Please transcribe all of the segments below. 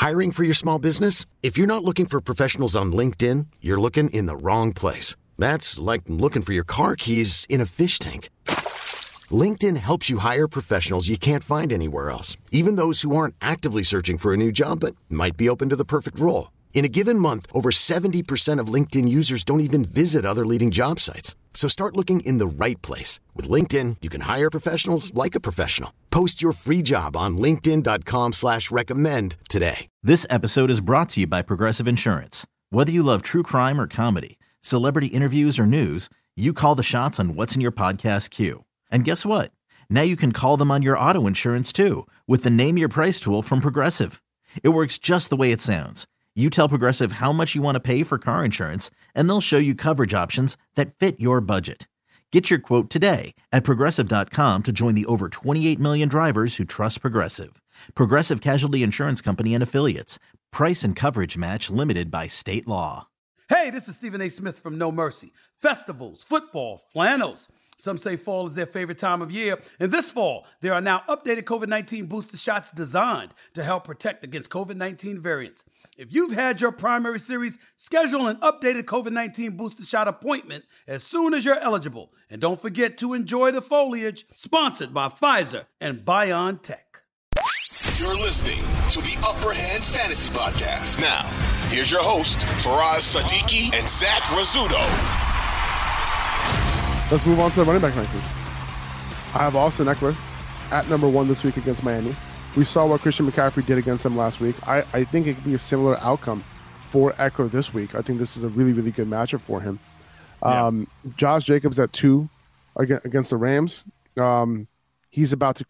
Hiring for your small business? If you're not looking for professionals on LinkedIn, you're looking in the wrong place. That's like looking for your car keys in a fish tank. LinkedIn helps you hire professionals you can't find anywhere else, even those who aren't actively searching for a new job but might be open to the perfect role. In a given month, over 70% of LinkedIn users don't even visit other leading job sites. So start looking in the right place. With LinkedIn, you can hire professionals like a professional. Post your free job on linkedin.com/recommend today. This episode is brought to you by Progressive Insurance. Whether you love true crime or comedy, celebrity interviews or news, you call the shots on what's in your podcast queue. And guess what? Now you can call them on your auto insurance too with the Name Your Price tool from Progressive. It works just the way it sounds. You tell Progressive how much you want to pay for car insurance, and they'll show you coverage options that fit your budget. Get your quote today at Progressive.com to join the over 28 million drivers who trust Progressive. Progressive Casualty Insurance Company and Affiliates. Price and coverage match limited by state law. Hey, this is Stephen A. Smith from No Mercy. Festivals, football, flannels. Some say fall is their favorite time of year. And this fall, there are now updated COVID-19 booster shots designed to help protect against COVID-19 variants. If you've had your primary series, schedule an updated COVID-19 booster shot appointment as soon as you're eligible. And don't forget to enjoy the foliage. Sponsored by Pfizer and BioNTech. You're listening to the Upper Hand Fantasy Podcast. Now, here's your host, Faraz Siddiqui and Zach Rizzuto. Let's move on to the running back rankings. I have Austin Ekeler at number 1 this week against Miami. We saw what Christian McCaffrey did against them last week. I think it could be a similar outcome for Ekeler this week. I think this is a really, really good matchup for him. Josh Jacobs at 2 against the Rams. He's about to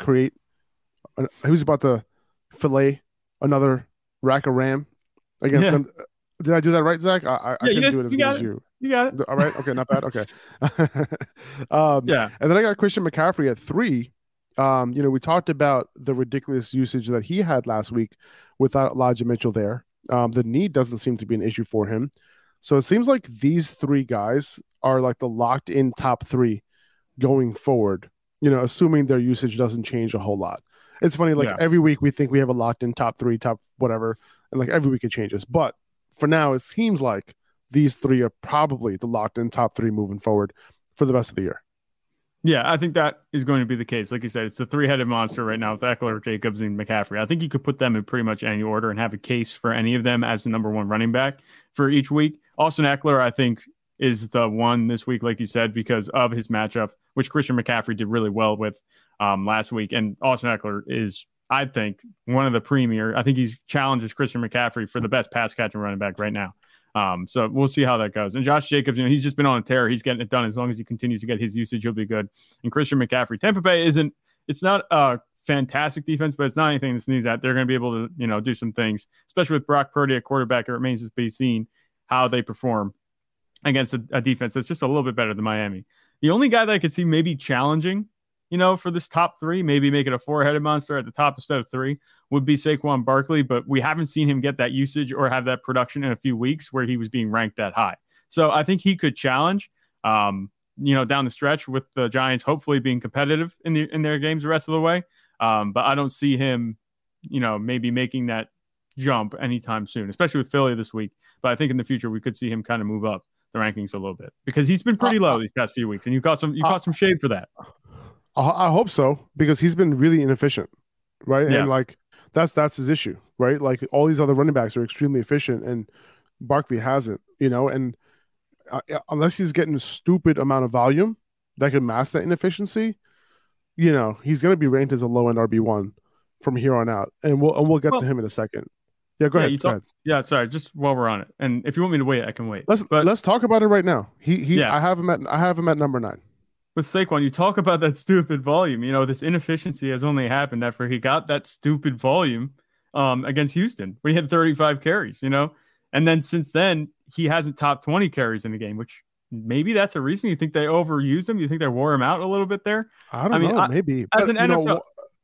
fillet another rack of Ram against them. Did I do that right, Zach? I couldn't do it as good as you. You got it. All right. Okay. Not bad. Okay. And then I got Christian McCaffrey at 3. We talked about the ridiculous usage that he had last week without Elijah Mitchell there. The knee doesn't seem to be an issue for him. So it seems like these 3 guys are like the locked in top 3 going forward, assuming their usage doesn't change a whole lot. It's funny. Every week we think we have a locked in top 3, top whatever. And like every week it changes. But for now, it seems like these 3 are probably the locked in top 3 moving forward for the rest of the year. Yeah, I think that is going to be the case. Like you said, it's the 3-headed monster right now with Ekeler, Jacobs, and McCaffrey. I think you could put them in pretty much any order and have a case for any of them as the number 1 running back for each week. Austin Ekeler, I think, is the one this week, like you said, because of his matchup, which Christian McCaffrey did really well with last week. And Austin Ekeler is, I think, one of the premier. I think he challenges Christian McCaffrey for the best pass catching running back right now. So we'll see how that goes. And Josh Jacobs, he's just been on a tear. He's getting it done. As long as he continues to get his usage, he'll be good. And Christian McCaffrey, Tampa Bay it's not a fantastic defense, but it's not anything to sneeze at. They're going to be able to, do some things, especially with Brock Purdy at quarterback. It remains to be seen how they perform against a defense that's just a little bit better than Miami. The only guy that I could see maybe challenging, for this top 3, maybe make it a 4-headed monster at the top instead of 3, would be Saquon Barkley, but we haven't seen him get that usage or have that production in a few weeks where he was being ranked that high. So I think he could challenge, down the stretch with the Giants, hopefully being competitive in their games the rest of the way. But I don't see him, maybe making that jump anytime soon, especially with Philly this week. But I think in the future we could see him kind of move up the rankings a little bit because he's been pretty low these past few weeks, and you caught some shade for that. I hope so, because he's been really inefficient, right? Yeah. And that's his issue, right? Like all these other running backs are extremely efficient, and Barkley hasn't, and unless he's getting a stupid amount of volume that can mask that inefficiency, he's going to be ranked as a low-end RB1 from here on out, and we'll get to him in a second. Yeah, go ahead. Go ahead. Yeah, sorry. Just while we're on it, and if you want me to wait, I can wait. Let's talk about it right now. I have him at number 9. With Saquon, you talk about that stupid volume. This inefficiency has only happened after he got that stupid volume against Houston. We had 35 carries, and then since then he hasn't topped 20 carries in the game, which maybe that's a reason. You think they overused him? You think they wore him out a little bit there? I don't know, maybe. As an NFL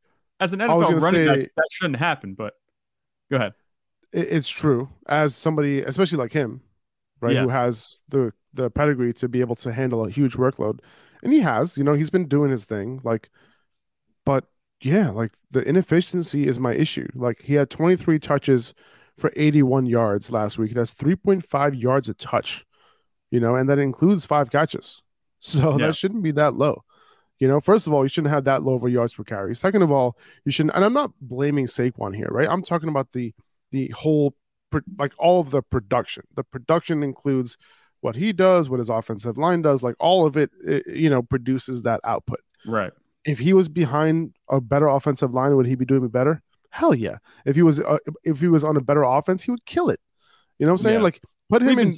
running back, that shouldn't happen. But go ahead. It's true. As somebody, especially like him, right, who has the pedigree to be able to handle a huge workload. And he has, he's been doing his thing. But the inefficiency is my issue. He had 23 touches for 81 yards last week. That's 3.5 yards a touch, and that includes 5 catches. So that shouldn't be that low. First of all, you shouldn't have that low of yards per carry. Second of all, you shouldn't, and I'm not blaming Saquon here, right? I'm talking about the whole, like all of the production. The production includes what he does, what his offensive line does, like all of it, produces that output. Right. If he was behind a better offensive line, would he be doing it better? Hell yeah. If he was on a better offense, he would kill it. You know what I'm saying? Yeah. Like put him on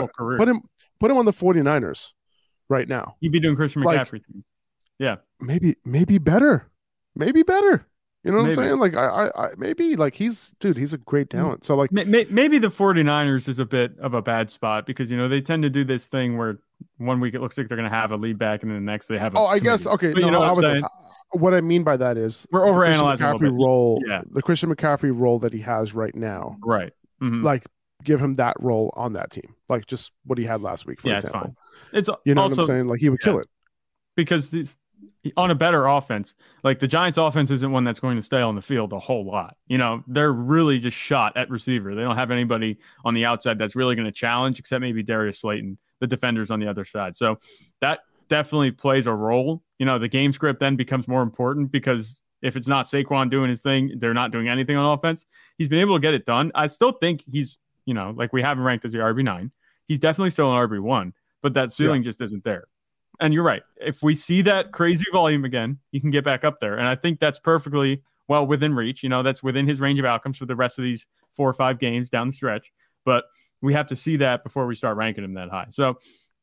the 49ers right now. He'd be doing Christian McCaffrey. Yeah. Maybe better. Maybe better. You know what I'm saying? Like I maybe like he's a great talent. So like maybe the 49ers is a bit of a bad spot because they tend to do this thing where one week it looks like they're going to have a lead back and then the next they have I guess okay. But what I mean by that is we're overanalyzing the Christian McCaffrey role that he has right now. Right. Mm-hmm. Like give him that role on that team. Like just what he had last week, for example. It's fine. It's what I'm saying? Like he would kill it. Because on a better offense, like the Giants offense isn't one that's going to stay on the field a whole lot. They're really just shot at receiver. They don't have anybody on the outside that's really going to challenge except maybe Darius Slayton, the defenders on the other side. So that definitely plays a role. The game script then becomes more important because if it's not Saquon doing his thing, they're not doing anything on offense. He's been able to get it done. I still think he's, like we have him ranked as the RB9. He's definitely still an RB1, but that ceiling just isn't there. And you're right. If we see that crazy volume again, he can get back up there. And I think that's perfectly well within reach. That's within his range of outcomes for the rest of these 4 or 5 games down the stretch. But we have to see that before we start ranking him that high. So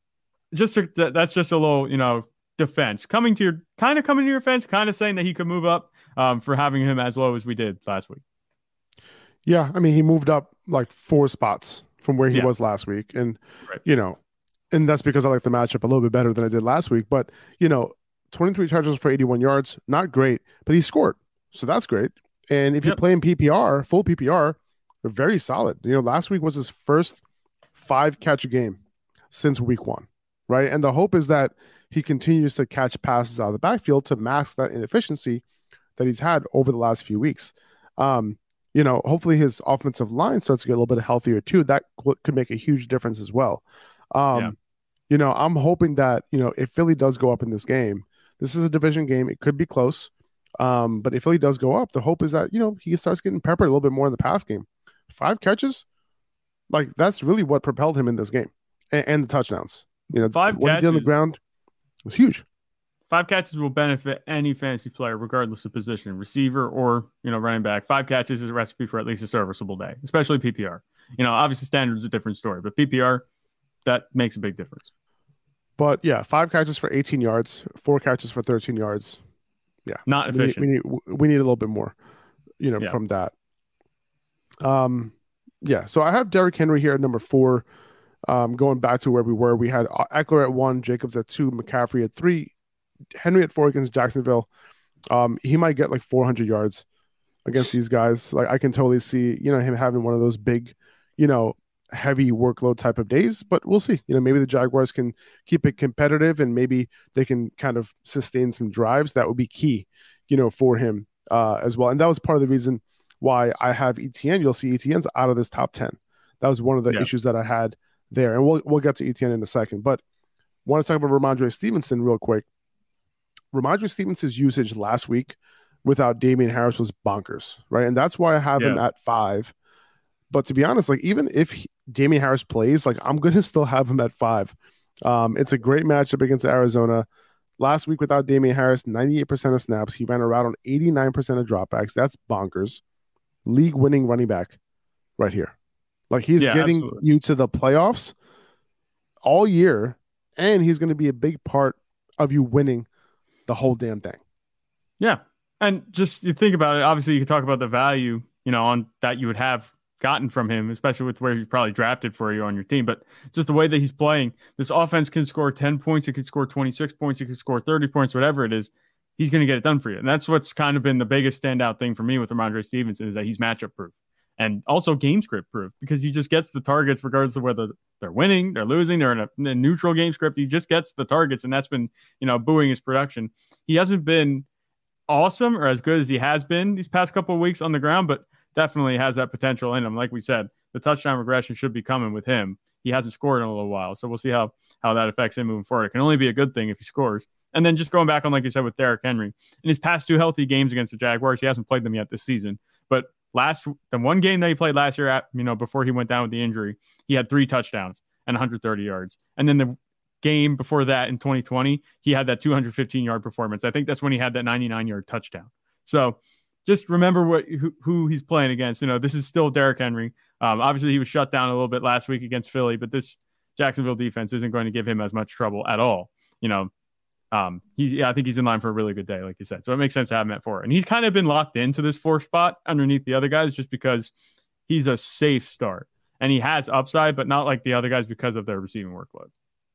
that's just a little, defense. Coming to your fence, kind of saying that he could move up for having him as low as we did last week. Yeah. I mean, he moved up like 4 spots from where he was last week. And, and that's because I like the matchup a little bit better than I did last week. But, 23 touches for 81 yards, not great, but he scored. So that's great. And if you play in PPR, full PPR, they're very solid. Last week was his first 5-catch game since week 1, right? And the hope is that he continues to catch passes out of the backfield to mask that inefficiency that he's had over the last few weeks. Hopefully his offensive line starts to get a little bit healthier too. That could make a huge difference as well. I'm hoping that, if Philly does go up in this game, this is a division game. It could be close. But if Philly does go up, the hope is that, he starts getting peppered a little bit more in the pass game. 5 catches, like that's really what propelled him in this game and the touchdowns. 5 catches, what he did on the ground was huge. 5 catches will benefit any fantasy player, regardless of position, receiver or, running back. 5 catches is a recipe for at least a serviceable day, especially PPR. Obviously standard is a different story, but PPR, that makes a big difference. But yeah, 5 catches for 18 yards, 4 catches for 13 yards. Yeah. Not efficient. We need a little bit more, from that. So I have Derrick Henry here at number 4. Going back to where we were, we had Eckler at 1, Jacobs at 2, McCaffrey at 3, Henry at 4 against Jacksonville. He might get like 400 yards against these guys. Like I can totally see, him having one of those big, heavy workload type of days, but we'll see. Maybe the Jaguars can keep it competitive and maybe they can kind of sustain some drives. That would be key, for him as well. And that was part of the reason why I have ETN. You'll see ETN's out of this top 10. That was one of the issues that I had there. And we'll get to ETN in a second, but I want to talk about Ramondre Stevenson real quick. Ramondre Stevenson's usage last week without Damian Harris was bonkers, right? And that's why I have him at 5. But to be honest, like even if Damian Harris plays, like I'm going to still have him at 5. It's a great matchup against Arizona. Last week without Damian Harris, 98% of snaps. He ran a route on 89% of dropbacks. That's bonkers. League-winning running back right here. Like he's getting you to the playoffs all year, and he's going to be a big part of you winning the whole damn thing. Yeah. And just you think about it, obviously you can talk about the value, on that you would have gotten from him, especially with where he's probably drafted for you on your team. But just the way that he's playing, this offense can score 10 points, it could score 26 points, it could score 30 points, whatever it is, he's going to get it done for you. And that's what's kind of been the biggest standout thing for me with Ramondre Stevenson is that he's matchup proof and also game script proof because he just gets the targets regardless of whether they're winning, they're losing, they're in a neutral game script. He just gets the targets, and that's been, buoying his production. He hasn't been awesome or as good as he has been these past couple of weeks on the ground, but definitely has that potential in him. Like we said, the touchdown regression should be coming with him. He hasn't scored in a little while, so we'll see how that affects him moving forward. It can only be a good thing if he scores. And then just going back on, like you said, with Derrick Henry, in his past 2 healthy games against the Jaguars, he hasn't played them yet this season. But the one game that he played last year, before he went down with the injury, he had 3 touchdowns and 130 yards. And then the game before that in 2020, he had that 215-yard performance. I think that's when he had that 99-yard touchdown. So just remember who he's playing against. This is still Derrick Henry. Obviously, he was shut down a little bit last week against Philly, but this Jacksonville defense isn't going to give him as much trouble at all. I think he's in line for a really good day, like you said. So it makes sense to have him at 4. And he's kind of been locked into this 4th spot underneath the other guys just because he's a safe start. And he has upside, but not like the other guys because of their receiving workload.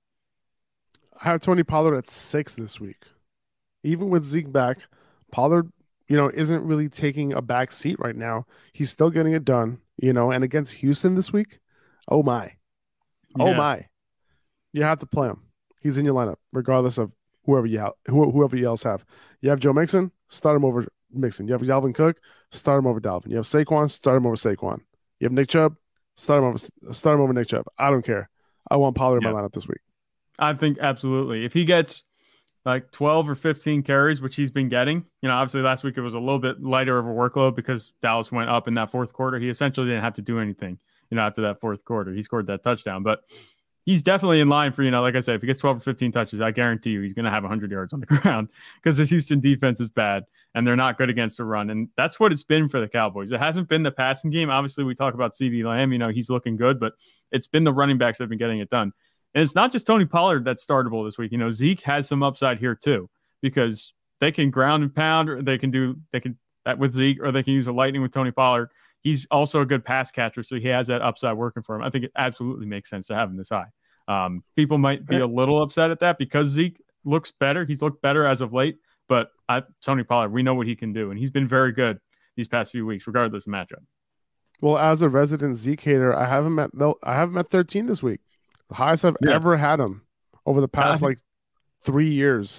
I have Tony Pollard at 6 this week. Even with Zeke back, Pollard, isn't really taking a back seat right now. He's still getting it done, and against Houston this week, oh my. Oh my. You have to play him. He's in your lineup, regardless of whoever you else have. You have Joe Mixon, start him over Mixon. You have Dalvin Cook, start him over Dalvin. You have Saquon, start him over Saquon. You have Nick Chubb, start him over Nick Chubb. I don't care. I want Pollard in my lineup this week. I think absolutely. If he gets like 12 or 15 carries, which he's been getting, obviously last week it was a little bit lighter of a workload because Dallas went up in that 4th quarter. He essentially didn't have to do anything, after that 4th quarter. He scored that touchdown, but he's definitely in line for, like I said, if he gets 12 or 15 touches, I guarantee you he's going to have 100 yards on the ground because this Houston defense is bad and they're not good against the run. And that's what it's been for the Cowboys. It hasn't been the passing game. Obviously, we talk about CeeDee Lamb, he's looking good, but it's been the running backs that have been getting it done. And it's not just Tony Pollard that's startable this week. Zeke has some upside here too because they can ground and pound, or they can that with Zeke, or they can use a lightning with Tony Pollard. He's also a good pass catcher, so he has that upside working for him. I think it absolutely makes sense to have him this high. People might be a little upset at that because Zeke looks better. He's looked better as of late, but Tony Pollard, we know what he can do, and he's been very good these past few weeks, regardless of matchup. Well, as a resident Zeke hater, I have him at 13 this week. The highest I've ever had him over the past 3 years.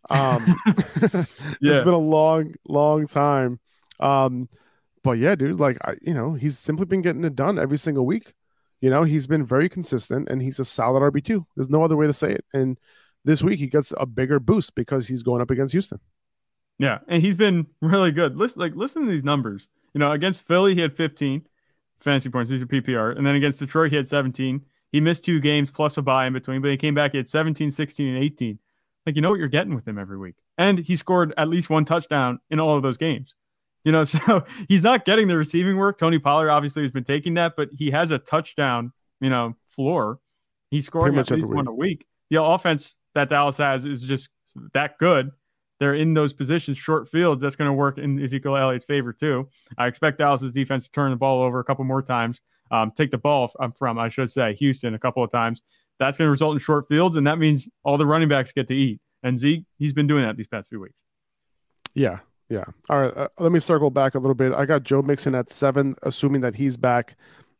It's been a long, long time. But yeah, dude, he's simply been getting it done every single week. He's been very consistent and he's a solid RB2. There's no other way to say it. And this week he gets a bigger boost because he's going up against Houston. Yeah. And he's been really good. Listen to these numbers. Against Philly, he had 15 fantasy points. These are PPR. And then against Detroit, he had 17. He missed 2 games plus a bye in between, but he came back, he had 17, 16, and 18. What you're getting with him every week. And he scored at least 1 touchdown in all of those games. So he's not getting the receiving work. Tony Pollard obviously has been taking that, but he has a touchdown, floor. He's scoring at least 1 a week. The offense that Dallas has is just that good. They're in those positions, short fields. That's going to work in Ezekiel Elliott's favor too. I expect Dallas's defense to turn the ball over a couple more times. Take the ball from Houston a couple of times. That's going to result in short fields, and that means all the running backs get to eat. And Zeke, he's been doing that these past few weeks. Yeah. All right, let me circle back a little bit. I got Joe Mixon at 7, assuming that he's back.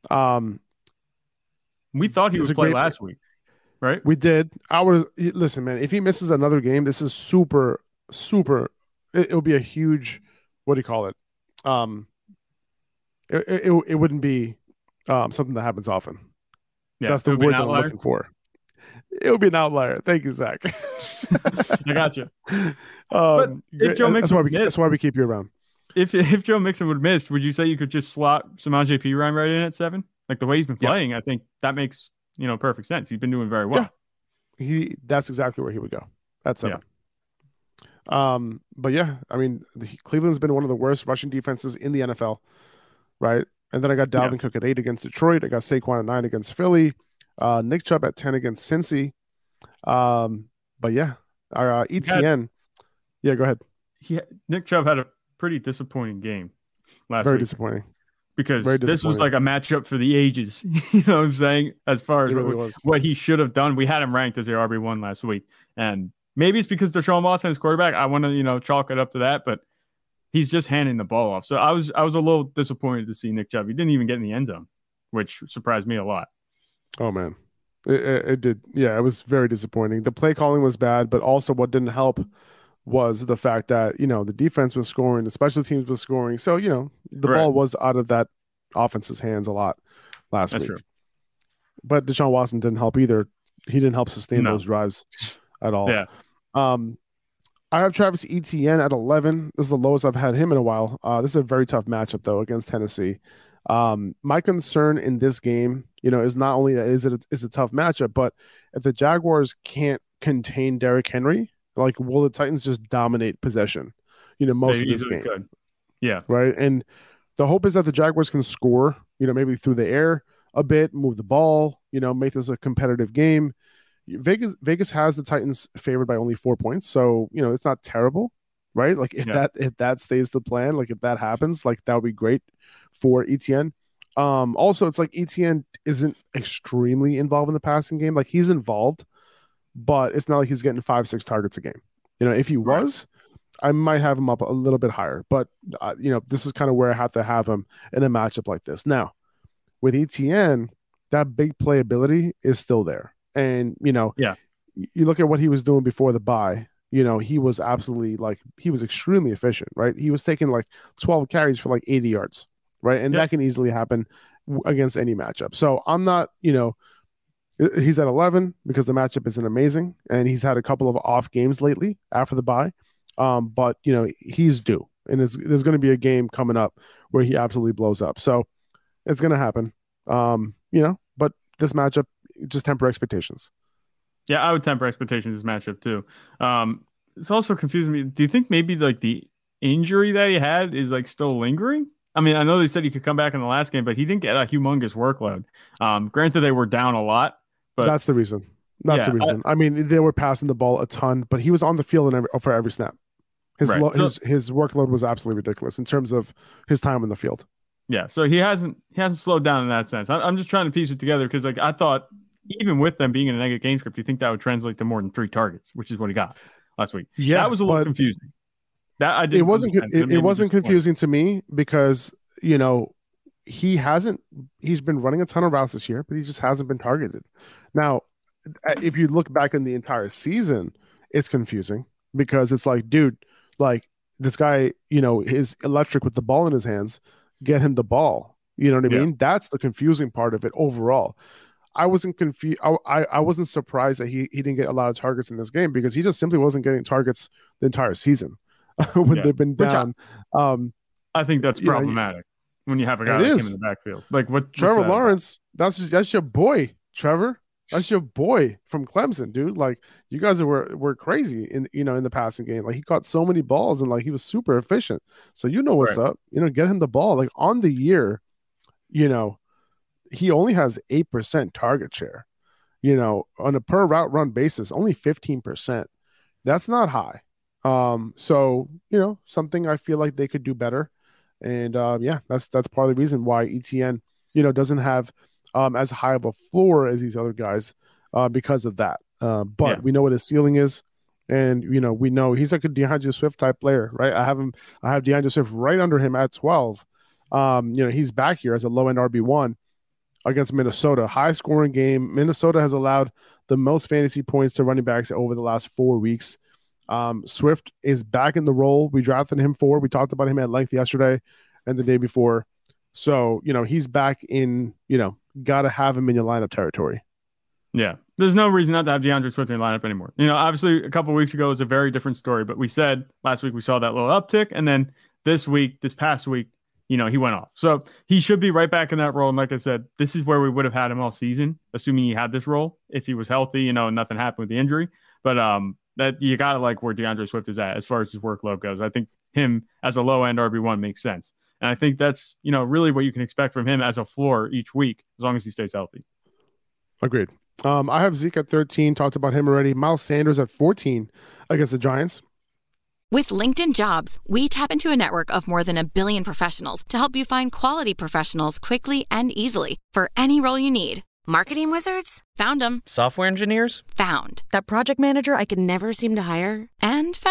We thought he would play last week, right? We did. Listen, man, if he misses another game, this is super, super. It'll be a huge, what do you call it? It wouldn't be something that happens often. Yeah, that's the word that I'm looking for. It would be an outlier. Thank you, Zach. I got you. But if Joe Mixon that's why we keep you around. If Joe Mixon would miss, would you say you could just slot Samaje Perine right in at 7? Like the way he's been playing, I think that makes perfect sense. He's been doing very well. Yeah. That's exactly where he would go. That's 7. Yeah. But yeah, I mean, Cleveland's been one of the worst rushing defenses in the NFL, right? And then I got Dalvin Cook at 8 against Detroit. I got Saquon at 9 against Philly. Nick Chubb at 10 against Cincy. But yeah, our ETN. Go ahead. Nick Chubb had a pretty disappointing game last week. Very disappointing. Because this was like a matchup for the ages. You know what I'm saying? As far as what he should have done. We had him ranked as the RB1 last week. And maybe it's because Deshaun Watson is quarterback. I want to, chalk it up to that. But he's just handing the ball off. So I was a little disappointed to see Nick Chubb. He didn't even get in the end zone, which surprised me a lot. Oh, man. It did. Yeah, it was very disappointing. The play calling was bad, but also what didn't help was the fact that, the defense was scoring, the special teams was scoring. So, the ball was out of that offense's hands a lot last week. True. But Deshaun Watson didn't help either. He didn't help sustain those drives at all. Yeah. I have Travis Etienne at 11. This is the lowest I've had him in a while. This is a very tough matchup, though, against Tennessee. My concern in this game, is not only that is a tough matchup, but if the Jaguars can't contain Derrick Henry, will the Titans just dominate possession, most of this game? Could. Yeah. Right. And the hope is that the Jaguars can score, maybe through the air a bit, move the ball, make this a competitive game. Vegas has the Titans favored by only 4 points. So, it's not terrible, right? If that stays the plan, if that happens, that would be great for Etienne. Also, it's Etienne isn't extremely involved in the passing game. He's involved, but it's not like he's getting 5-6 targets a game. If he was, I might have him up a little bit higher, but this is kind of where I have to have him in a matchup like this. Now, with Etienne, that big playability is still there. And, you look at what he was doing before the bye, he was absolutely he was extremely efficient, right? He was taking 12 carries for 80 yards, right? And that can easily happen against any matchup. So I'm not, he's at 11 because the matchup isn't amazing, and he's had a couple of off games lately after the bye. But he's due, and there's going to be a game coming up where he absolutely blows up. So it's going to happen. But this matchup, just temper expectations. Yeah, I would temper expectations this matchup too. It's also confusing me. Do you think maybe the injury that he had is still lingering? I mean, I know they said he could come back in the last game, but he didn't get a humongous workload. Granted, they were down a lot, but that's the reason. That's the reason. I mean, they were passing the ball a ton, but he was on the field for every snap. His workload was absolutely ridiculous in terms of his time on the field. Yeah, so he hasn't slowed down in that sense. I'm just trying to piece it together because I thought even with them being in a negative game script, you think that would translate to more than 3 targets, which is what he got last week. Yeah, that was a little confusing. It wasn't confusing to me because he's been running a ton of routes this year, but he just hasn't been targeted. Now, if you look back in the entire season, it's confusing because it's dude, this guy, is electric with the ball in his hands. Get him the ball. You know what I mean? That's the confusing part of it overall. I wasn't confused. I wasn't surprised that he didn't get a lot of targets in this game because he just simply wasn't getting targets the entire season when they've been down. I think that's problematic when you have a guy like him in the backfield. Trevor Lawrence, that's your boy, Trevor. That's your boy from Clemson, dude. You guys were crazy in the passing game. He caught so many balls and he was super efficient. So what's up. Get him the ball. On the year, he only has 8% target share. On a per route run basis, only 15%. That's not high. So something I feel like they could do better. And that's part of the reason why Etienne, doesn't have as high of a floor as these other guys because of that. But we know what his ceiling is. And, we know he's like a DeAndre Swift type player, right? I have DeAndre Swift right under him at 12. He's back here as a low-end RB1 against Minnesota. High-scoring game. Minnesota has allowed the most fantasy points to running backs over the last 4 weeks. Swift is back in the role we drafted him for. We talked about him at length yesterday and the day before. So, he's back in, got to have him in your lineup territory. Yeah. There's no reason not to have DeAndre Swift in your lineup anymore. Obviously a couple of weeks ago was a very different story, but we said last week we saw that little uptick. And then this past week, he went off. So he should be right back in that role. And like I said, this is where we would have had him all season, assuming he had this role if he was healthy, and nothing happened with the injury. But that you got to like where DeAndre Swift is at as far as his workload goes. I think him as a low-end RB1 makes sense. And I think that's, really what you can expect from him as a floor each week, as long as he stays healthy. Agreed. I have Zeke at 13, talked about him already. Miles Sanders at 14 against the Giants. With LinkedIn Jobs, we tap into a network of more than 1 billion professionals to help you find quality professionals quickly and easily for any role you need. Marketing wizards? Found them. Software engineers? Found. That project manager I could never seem to hire? And found.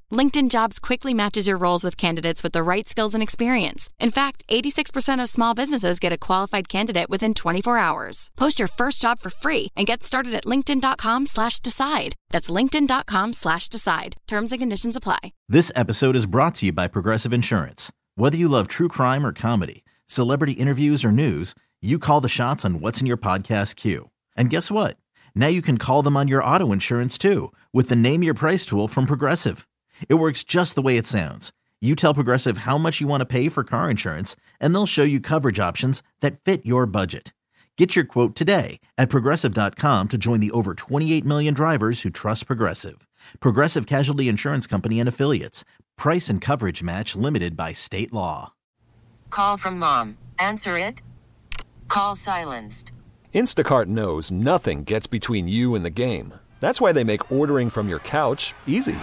LinkedIn Jobs quickly matches your roles with candidates with the right skills and experience. In fact, 86% of small businesses get a qualified candidate within 24 hours. Post your first job for free and get started at linkedin.com/decide. That's linkedin.com/decide. Terms and conditions apply. This episode is brought to you by Progressive Insurance. Whether you love true crime or comedy, celebrity interviews or news, you call the shots on what's in your podcast queue. And guess what? Now you can call them on your auto insurance too with the Name Your Price tool from Progressive. It works just the way it sounds. You tell Progressive how much you want to pay for car insurance, and they'll show you coverage options that fit your budget. Get your quote today at Progressive.com to join the over 28 million drivers who trust Progressive. Progressive Casualty Insurance Company and Affiliates. Price and coverage match limited by state law. Call from mom. Answer it. Call silenced. Instacart knows nothing gets between you and the game. That's why they make ordering from your couch easy.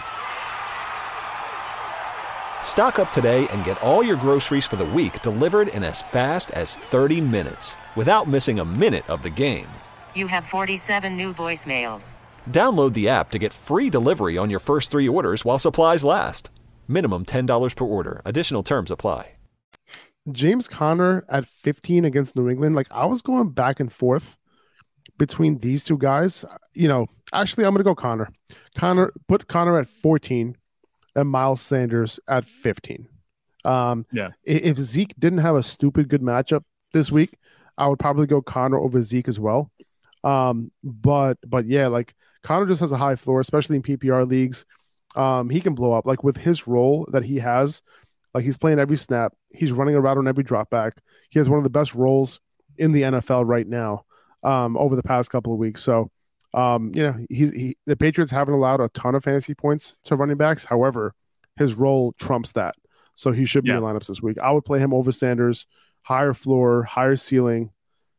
Stock up today and get all your groceries for the week delivered in as fast as 30 minutes without missing a minute of the game. You have 47 new voicemails. Download the app to get free delivery on your first 3 orders while supplies last. Minimum $10 per order. Additional terms apply. James Conner at 15 against New England. Like, I was going back and forth between these two guys. Actually, I'm going to go Conner. Put Conner at 14 and Miles Sanders at 15. If Zeke didn't have a stupid good matchup this week, I would probably go Conner over Zeke as well. But yeah, like, Conner just has a high floor, especially in PPR leagues. He can blow up. Like, with his role that he has, like, he's playing every snap. He's running a route on every drop back. He has one of the best roles in the NFL right now over the past couple of weeks. So, the Patriots haven't allowed a ton of fantasy points to running backs. However, his role trumps that. So he should be in lineups this week. I would play him over Sanders. Higher floor, higher ceiling.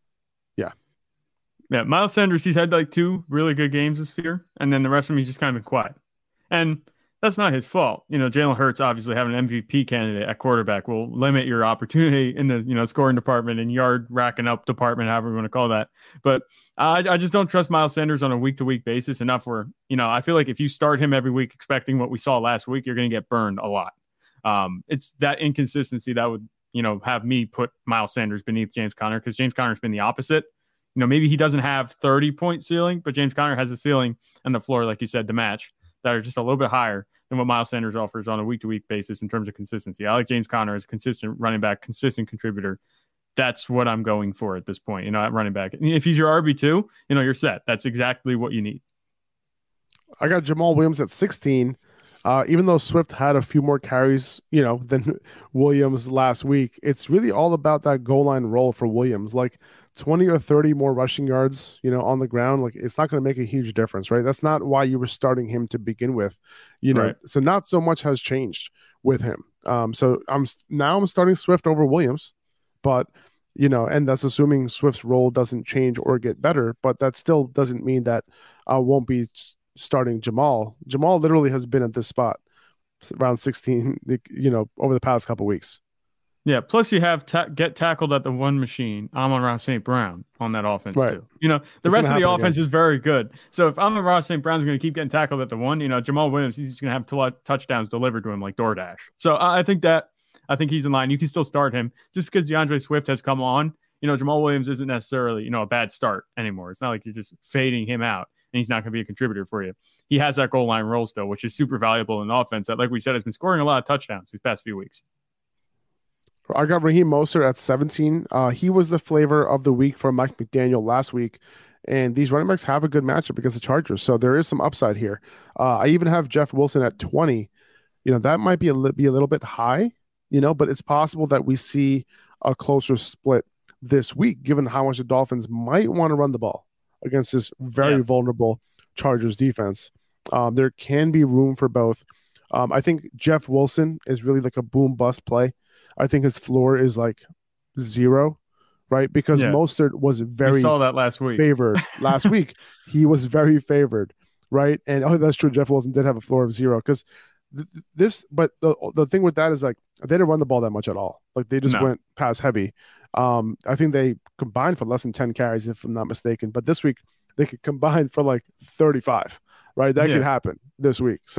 Yeah, Miles Sanders, he's had like 2 really good games this year, and then the rest of them, he's just kind of been quiet. And that's not his fault. Jalen Hurts, obviously having an MVP candidate at quarterback will limit your opportunity in the, scoring department and yard racking up department, however you want to call that. But I just don't trust Miles Sanders on a week-to-week basis enough where, I feel like if you start him every week expecting what we saw last week, you're going to get burned a lot. It's that inconsistency that would, have me put Miles Sanders beneath James Conner, because James Conner's been the opposite. Maybe he doesn't have 30-point ceiling, but James Conner has the ceiling and the floor, like you said, to match, that are just a little bit higher than what Miles Sanders offers on a week-to-week basis in terms of consistency. I like James Conner as a consistent running back, consistent contributor. That's what I'm going for at this point, at running back. If he's your RB2, you're set. That's exactly what you need. I got Jamal Williams at 16. Even though Swift had a few more carries, than Williams last week, it's really all about that goal line role for Williams. Like 20 or 30 more rushing yards, on the ground, like, it's not going to make a huge difference, right? That's not why you were starting him to begin with, Right. So not so much has changed with him. So I'm starting Swift over Williams, but and that's assuming Swift's role doesn't change or get better. But that still doesn't mean that I won't be starting Jamal. Jamal literally has been at this spot around 16, over the past couple of weeks. Yeah, plus you have get tackled at the one machine, Amon-Ra St. Brown on that offense too. The rest of the offense is very good. So if Amon-Ra St. Brown's going to keep getting tackled at the one, Jamal Williams, he's going to have touchdowns delivered to him like DoorDash. So I think he's in line. You can still start him just because DeAndre Swift has come on. Jamal Williams isn't necessarily, a bad start anymore. It's not like you're just fading him out and he's not going to be a contributor for you. He has that goal line role still, which is super valuable in the offense that, like we said, has been scoring a lot of touchdowns these past few weeks. I got Raheem Mostert at 17. He was the flavor of the week for Mike McDaniel last week. And these running backs have a good matchup against the Chargers. So there is some upside here. I even have Jeff Wilson at 20. That might be a little bit high, but it's possible that we see a closer split this week, given how much the Dolphins might want to run the ball against this very vulnerable Chargers defense. There can be room for both. I think Jeff Wilson is really like a boom bust play. I think his floor is like 0, right? Because Mostert was very saw that last week. Favored last week. He was very favored, right? And that's true. Jeff Wilson did have a floor of 0 because but the thing with that is, like, they didn't run the ball that much at all. Like, they just went pass heavy. I think they combined for less than 10 carries, if I'm not mistaken. But this week they could combine for like 35, right? That could happen this week. So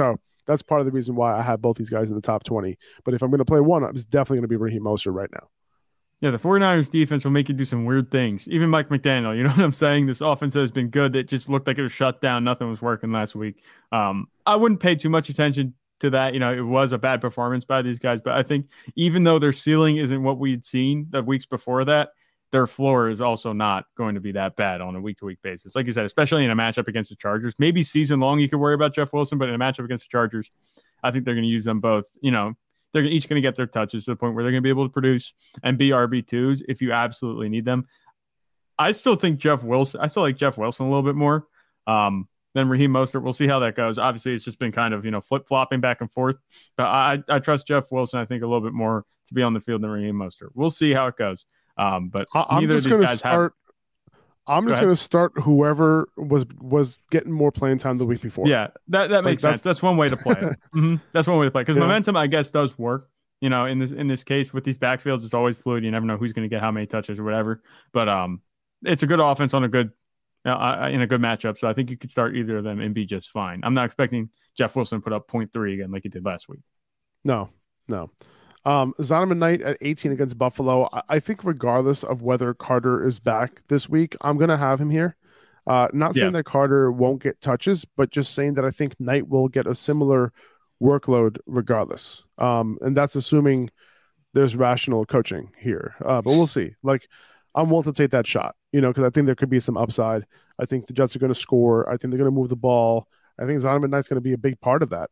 that's part of the reason why I have both these guys in the top 20. But if I'm going to play one, it's definitely going to be Raheem Mostert right now. Yeah, the 49ers defense will make you do some weird things. Even Mike McDaniel, you know what I'm saying? This offense has been good. It just looked like it was shut down. Nothing was working last week. I wouldn't pay too much attention to that. You know, it was a bad performance by these guys. But I think even though their ceiling isn't what we'd seen the weeks before that, their floor is also not going to be that bad on a week-to-week basis. Like you said, especially in a matchup against the Chargers. Maybe season long you could worry about Jeff Wilson, but in a matchup against the Chargers, I think they're going to use them both. You know, they're each going to get their touches to the point where they're going to be able to produce and be RB2s if you absolutely need them. I still like Jeff Wilson a little bit more than Raheem Mostert. We'll see how that goes. Obviously, it's just been kind of, flip-flopping back and forth. But I trust Jeff Wilson, I think, a little bit more to be on the field than Raheem Mostert. We'll see how it goes. But I'm just going to start. I'm just going to start whoever was getting more playing time the week before. Yeah, that makes sense. That's one way to play it. That's one way to play, because momentum, I guess, does work. You know, in this case with these backfields, it's always fluid. You never know who's going to get how many touches or whatever. But it's a good offense on a good in a good matchup. So I think you could start either of them and be just fine. I'm not expecting Jeff Wilson to put up 0.3 again like he did last week. No. Zonovan Knight at 18 against Buffalo. I think regardless of whether Carter is back this week, I'm going to have him here. Not saying that Carter won't get touches, but just saying that I think Knight will get a similar workload regardless. And that's assuming there's rational coaching here. But we'll see. Like, I'm willing to take that shot, because I think there could be some upside. I think the Jets are going to score. I think they're going to move the ball. I think Zonovan Knight's going to be a big part of that.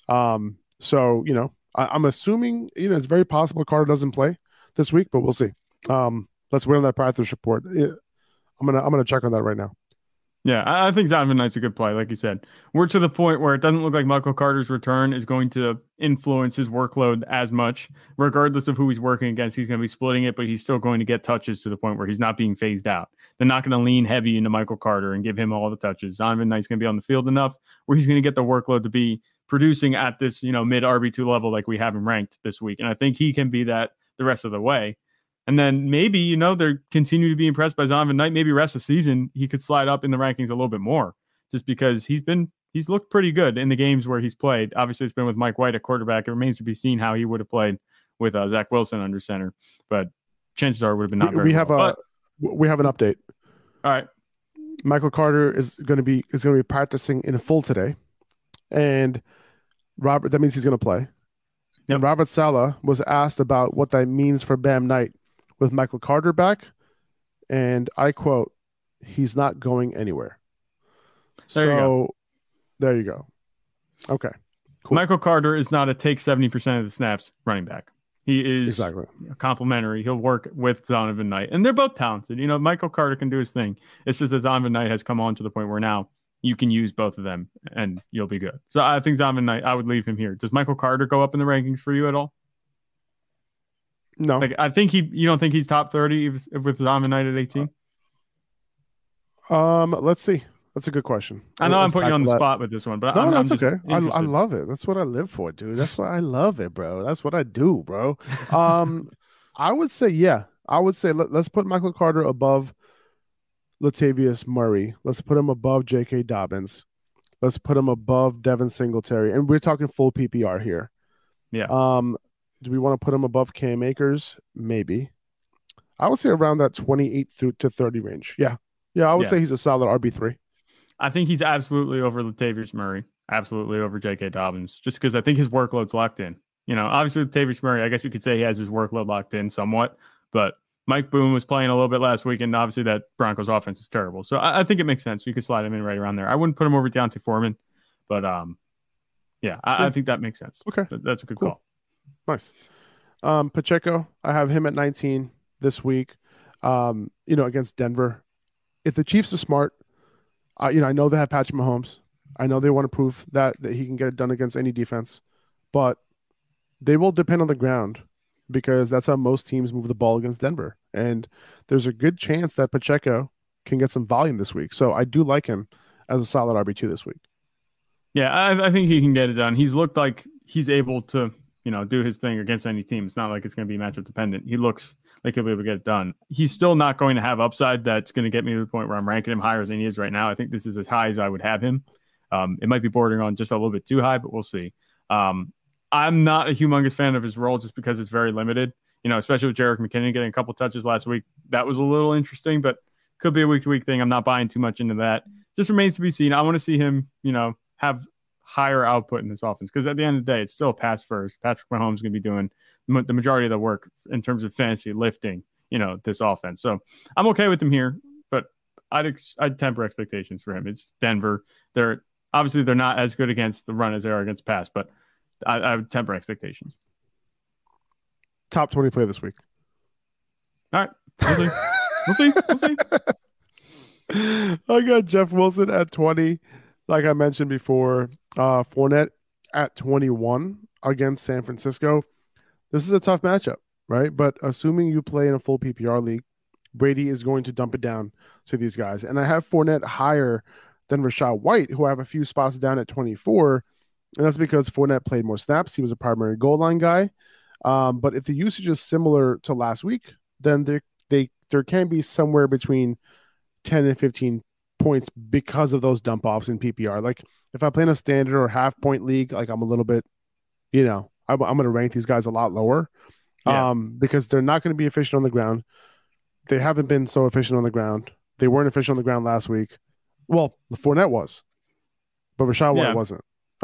I'm assuming, it's very possible Carter doesn't play this week, but we'll see. Let's wait on that practice report. I'm gonna check on that right now. Yeah, I think Zonovan Knight's a good play. Like you said, we're to the point where it doesn't look like Michael Carter's return is going to influence his workload as much. Regardless of who he's working against, he's going to be splitting it, but he's still going to get touches to the point where he's not being phased out. They're not going to lean heavy into Michael Carter and give him all the touches. Zonovan Knight's going to be on the field enough where he's going to get the workload to be producing at this, mid RB2 level like we have him ranked this week. And I think he can be that the rest of the way. And then maybe, they continue to be impressed by Zonovan Knight. Maybe rest of the season, he could slide up in the rankings a little bit more just because he's looked pretty good in the games where he's played. Obviously, it's been with Mike White at quarterback. It remains to be seen how he would have played with Zach Wilson under center. But chances are it would have been not very we have an update. All right. Michael Carter is going to be practicing in full today. And that means he's going to play. Yep. And Robert Saleh was asked about what that means for Bam Knight with Michael Carter back. And I quote, "He's not going anywhere." There you go. Okay. Cool. Michael Carter is not a take 70% of the snaps running back. He is exactly complementary. He'll work with Zonovan Knight. And they're both talented. Michael Carter can do his thing. It's just that Zonovan Knight has come on to the point where now you can use both of them and you'll be good. So I think Zonovan Knight, I would leave him here. Does Michael Carter go up in the rankings for you at all? No. I think you don't think he's top 30 with Zonovan Knight at 18? Let's see. That's a good question. I know I'm putting you on the spot with this one, but no, that's okay. I love it. That's what I live for, dude. That's what I love it, bro. That's what I do, bro. I would say, let's put Michael Carter above Latavius Murray. Let's put him above J.K. Dobbins. Let's put him above Devin Singletary. And we're talking full PPR here. Yeah. Do we want to put him above Cam Akers? Maybe. I would say around that 28 to 30 range. Yeah. I would say he's a solid RB3. I think he's absolutely over Latavius Murray. Absolutely over J.K. Dobbins. Just because I think his workload's locked in. Obviously Latavius Murray, I guess you could say he has his workload locked in somewhat. But Mike Boone was playing a little bit last week, and obviously that Broncos offense is terrible. So I think it makes sense. You could slide him in right around there. I wouldn't put him over Deontay Foreman, but I think that makes sense. Okay. That's a good call. Nice. Pacheco, I have him at 19 this week, against Denver. If the Chiefs are smart, I know they have Patrick Mahomes. I know they want to prove that he can get it done against any defense, but they will depend on the ground because that's how most teams move the ball against Denver. And there's a good chance that Pacheco can get some volume this week. So I do like him as a solid RB2 this week. Yeah, I think he can get it done. He's looked like he's able to, do his thing against any team. It's not like it's going to be matchup dependent. He looks like he'll be able to get it done. He's still not going to have upside that's going to get me to the point where I'm ranking him higher than he is right now. I think this is as high as I would have him. It might be bordering on just a little bit too high, but we'll see. I'm not a humongous fan of his role just because it's very limited, especially with Jerick McKinnon getting a couple touches last week. That was a little interesting, but could be a week-to-week thing. I'm not buying too much into that. Just remains to be seen. I want to see him, have higher output in this offense because at the end of the day, it's still pass first. Patrick Mahomes is going to be doing the majority of the work in terms of fantasy lifting, this offense. So I'm okay with him here, but I'd temper expectations for him. It's Denver. They're not as good against the run as they are against pass, but I would temper expectations. Top 20 play this week. All right. We'll see. We'll see. I got Jeff Wilson at 20. Like I mentioned before, Fournette at 21 against San Francisco. This is a tough matchup, right? But assuming you play in a full PPR league, Brady is going to dump it down to these guys. And I have Fournette higher than Rachaad White, who I have a few spots down at 24. And that's because Fournette played more snaps. He was a primary goal line guy. But if the usage is similar to last week, then there can be somewhere between 10 and 15 points because of those dump offs in PPR. Like if I play in a standard or half point league, like I'm a little bit, I'm going to rank these guys a lot lower because they're not going to be efficient on the ground. They haven't been so efficient on the ground. They weren't efficient on the ground last week. Well, Fournette was, but Rachaad White wasn't.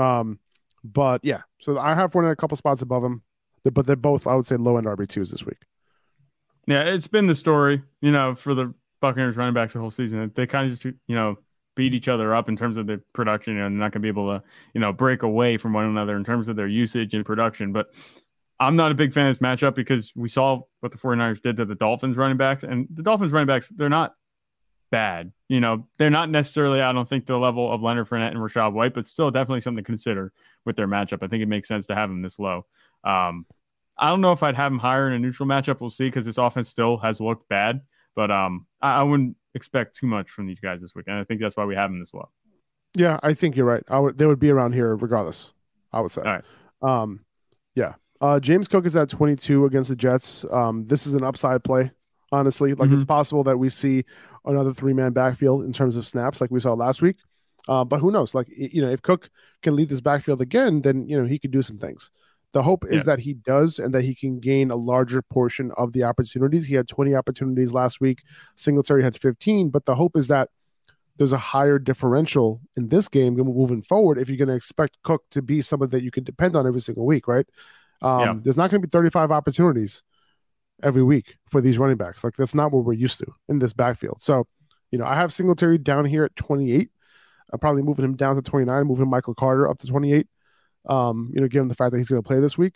But yeah, so I have Fournette a couple spots above him, but they're both, I would say, low end RB2s this week. Yeah, it's been the story, for the Buccaneers running backs the whole season. They kind of just, beat each other up in terms of their production and not going to be able to, break away from one another in terms of their usage and production. But I'm not a big fan of this matchup because we saw what the 49ers did to the Dolphins running backs. And the Dolphins running backs, they're not bad. They're not necessarily, I don't think, the level of Leonard Fournette and Rachaad White, but still definitely something to consider with their matchup. I think it makes sense to have them this low. I don't know if I'd have them higher in a neutral matchup. We'll see because this offense still has looked bad. But I wouldn't expect too much from these guys this week. And I think that's why we have them this low. Yeah, I think you're right. They would be around here regardless, I would say. All right. James Cook is at 22 against the Jets. This is an upside play, honestly. Like it's possible that we see another 3-man backfield in terms of snaps like we saw last week. But who knows? Like, if Cook can lead this backfield again, then, he could do some things. The hope is that he does and that he can gain a larger portion of the opportunities. He had 20 opportunities last week. Singletary had 15. But the hope is that there's a higher differential in this game moving forward if you're going to expect Cook to be someone that you can depend on every single week, right? There's not going to be 35 opportunities every week for these running backs. Like, that's not what we're used to in this backfield. So, I have Singletary down here at 28. I'm probably moving him down to 29, moving Michael Carter up to 28. Given the fact that he's going to play this week.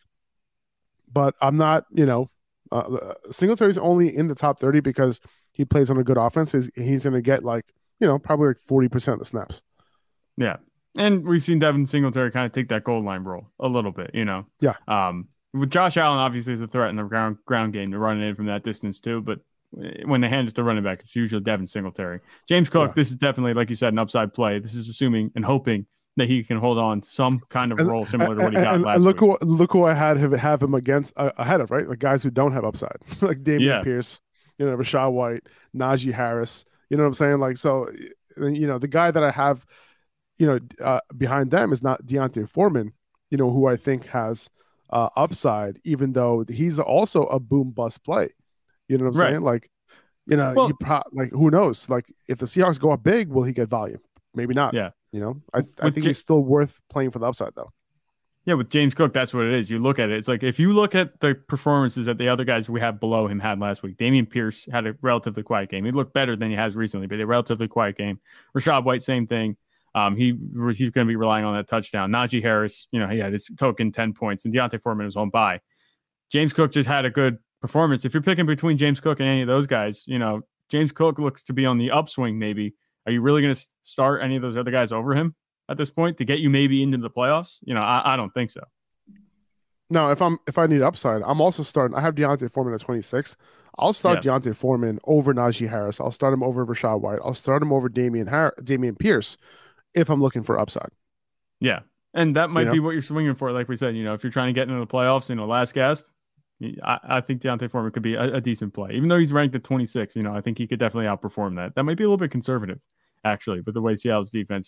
But I'm not, Singletary's only in the top 30 because he plays on a good offense. He's going to get probably 40% of the snaps. Yeah. And we've seen Devin Singletary kind of take that goal line role a little bit, Yeah. With Josh Allen, obviously, is a threat in the ground game to run in from that distance too. But when they hand it to running back, it's usually Devin Singletary. James Cook, This is definitely, like you said, an upside play. This is assuming and hoping that he can hold on some kind of role similar to what he got last week. Look who I have him against ahead of, right? Like guys who don't have upside, like Dameon Pierce, Rachaad White, Najee Harris. You know what I'm saying? Like, so, the guy that I have, behind them is not D'Onta Foreman, who I think has upside, even though he's also a boom bust play. You know what I'm saying? Like, who knows? Like, if the Seahawks go up big, will he get volume? Maybe not. Yeah. I think he's still worth playing for the upside, though. Yeah, with James Cook, that's what it is. You look at it. It's like if you look at the performances that the other guys we have below him had last week, Dameon Pierce had a relatively quiet game. He looked better than he has recently, but a relatively quiet game. Rachaad White, same thing. He's going to be relying on that touchdown. Najee Harris, he had his token 10 points, and D'Onta Foreman was on bye. James Cook just had a good performance. If you're picking between James Cook and any of those guys, James Cook looks to be on the upswing maybe. Are you really going to start any of those other guys over him at this point to get you maybe into the playoffs? I don't think so. No, if I need upside, I'm also starting. I have D'Onta Foreman at 26. I'll start D'Onta Foreman over Najee Harris. I'll start him over Rachaad White. I'll start him over Dameon Pierce if I'm looking for upside. Yeah, and that might be what you're swinging for. Like we said, if you're trying to get into the playoffs, last gasp, I think D'Onta Foreman could be a decent play. Even though he's ranked at 26, I think he could definitely outperform that. That might be a little bit conservative, actually, with the way Seattle's defense,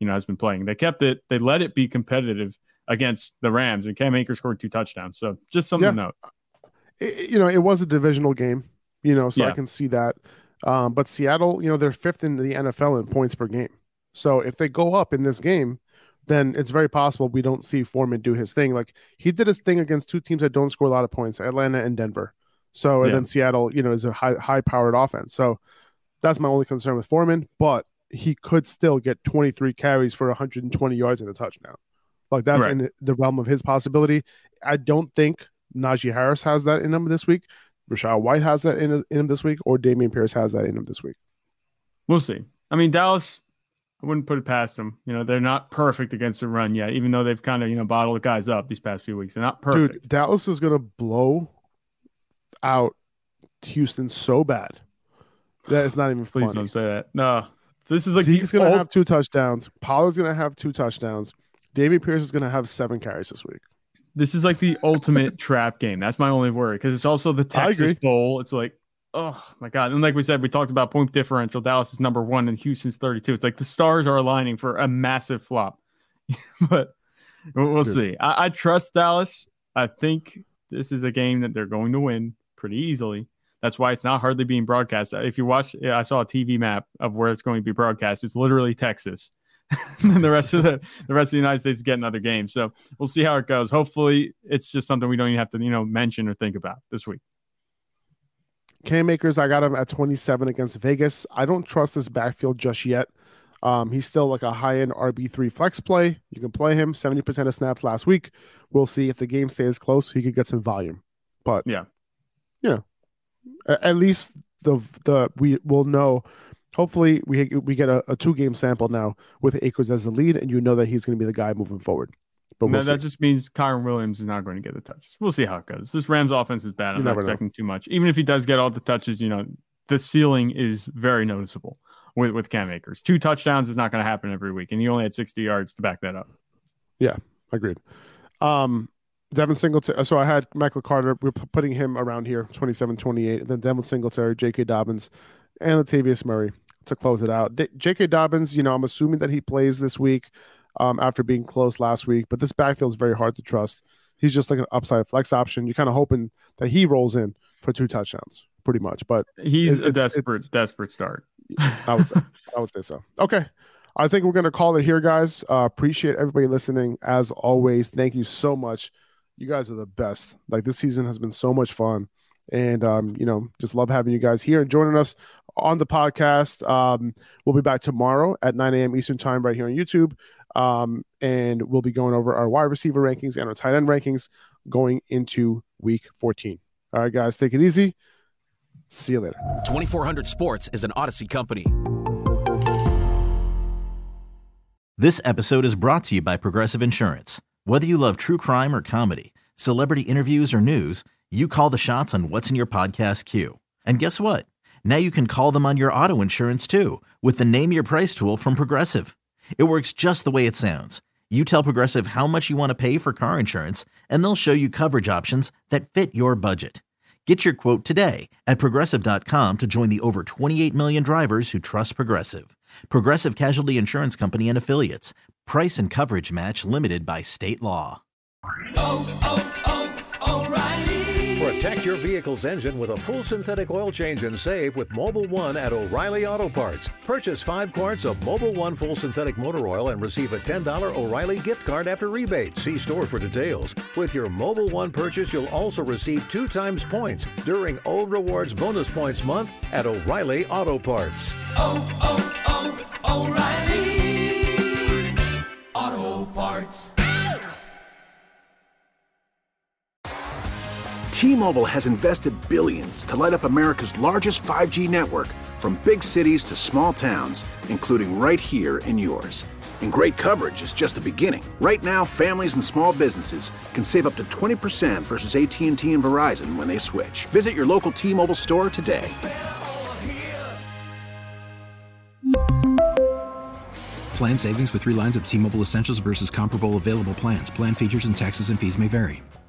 has been playing. They kept it. They let it be competitive against the Rams, and Cam Akers scored 2 touchdowns. So just something to note. It was a divisional game, so I can see that. But Seattle, they're 5th in the NFL in points per game. So if they go up in this game, then it's very possible we don't see Foreman do his thing. Like he did his thing against 2 teams that don't score a lot of points, Atlanta and Denver. So and then Seattle, is a high-powered offense. So that's my only concern with Foreman. But he could still get 23 carries for 120 yards and a touchdown. Like that's in the realm of his possibility. I don't think Najee Harris has that in him this week. Rachaad White has that in him this week, or Dameon Pierce has that in him this week. We'll see. I mean, Dallas, I wouldn't put it past them. They're not perfect against the run yet, even though they've kind of, bottled guys up these past few weeks. They're not perfect. Dude, Dallas is going to blow out Houston so bad that it's not even funny. Please don't say that. No. This is like Zeke's going to have 2 touchdowns. Pollard's going to have 2 touchdowns. Dameon Pierce is going to have 7 carries this week. This is like the ultimate trap game. That's my only worry, because it's also the Texas Bowl. It's like, oh my God. And like we said, we talked about point differential. Dallas is number 1 and Houston's 32. It's like the stars are aligning for a massive flop. But we'll see. I trust Dallas. I think this is a game that they're going to win pretty easily. That's why it's not hardly being broadcast. If you watch, I saw a TV map of where it's going to be broadcast. It's literally Texas. And then the rest of the United States is getting other games. So we'll see how it goes. Hopefully it's just something we don't even have to, mention or think about this week. Cam Akers, I got him at 27 against Vegas. I don't trust this backfield just yet. He's still like a high-end RB3 flex play. You can play him 70% of snaps last week. We'll see if the game stays close. He could get some volume. But at least we will know. Hopefully we get a 2-game sample now with Akers as the lead, and that he's going to be the guy moving forward. But that just means Kyren Williams is not going to get the touches. We'll see how it goes. This Rams offense is bad. I'm not expecting too much. Even if he does get all the touches, the ceiling is very noticeable with Cam Akers. 2 touchdowns is not going to happen every week, and he only had 60 yards to back that up. Yeah, agreed. Devin Singletary. So I had Michael Carter. We're putting him around here, 27-28. And then Devin Singletary, J.K. Dobbins, and Latavius Murray to close it out. J.K. Dobbins, I'm assuming that he plays this week after being close last week. But this backfield is very hard to trust. He's just like an upside flex option. You're kind of hoping that he rolls in for 2 touchdowns, pretty much. But he's a desperate start. I would say so. Okay. I think we're going to call it here, guys. Appreciate everybody listening. As always, thank you so much. You guys are the best. Like, this season has been so much fun. And, just love having you guys here and joining us on the podcast. We'll be back tomorrow at 9 a.m. Eastern time right here on YouTube. And we'll be going over our wide receiver rankings and our tight end rankings going into week 14. All right, guys, take it easy. See you later. 2400 Sports is an Odyssey company. This episode is brought to you by Progressive Insurance. Whether you love true crime or comedy, celebrity interviews or news, you call the shots on what's in your podcast queue. And guess what? Now you can call them on your auto insurance too with the Name Your Price tool from Progressive. It works just the way it sounds. You tell Progressive how much you want to pay for car insurance, and they'll show you coverage options that fit your budget. Get your quote today at Progressive.com to join the over 28 million drivers who trust Progressive. Progressive Casualty Insurance Company and Affiliates. Price and coverage match limited by state law. O'Reilly. Protect your vehicle's engine with a full synthetic oil change and save with Mobil 1 at O'Reilly Auto Parts. Purchase 5 quarts of Mobil 1 full synthetic motor oil and receive a $10 O'Reilly gift card after rebate. See store for details. With your Mobil 1 purchase, you'll also receive 2 times points during O Rewards Bonus Points Month at O'Reilly Auto Parts. O'Reilly Auto Parts. T-Mobile has invested billions to light up America's largest 5G network, from big cities to small towns, including right here in yours. And great coverage is just the beginning. Right now, families and small businesses can save up to 20% versus AT&T and Verizon when they switch. Visit your local T-Mobile store today. Plan savings with 3 lines of T-Mobile Essentials versus comparable available plans. Plan features and taxes and fees may vary.